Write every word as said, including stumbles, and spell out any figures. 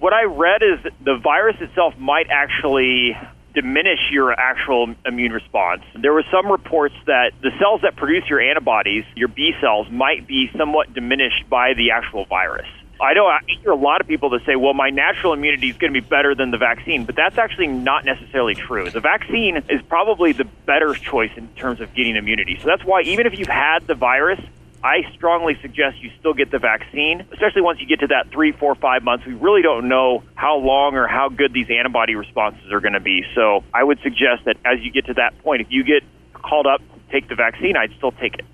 What I read is that the virus itself might actually diminish your actual immune response. There were some reports that the cells that produce your antibodies, your B cells, might be somewhat diminished by the actual virus. I know I hear a lot of people that say, well, my natural immunity is going to be better than the vaccine, but that's actually not necessarily true. The vaccine is probably the better choice in terms of getting immunity. So that's why even if you've had the virus, I strongly suggest you still get the vaccine, especially once you get to that three, four, five months. We really don't know how long or how good these antibody responses are going to be. So I would suggest that as you get to that point, if you get called up to take the vaccine, I'd still take it.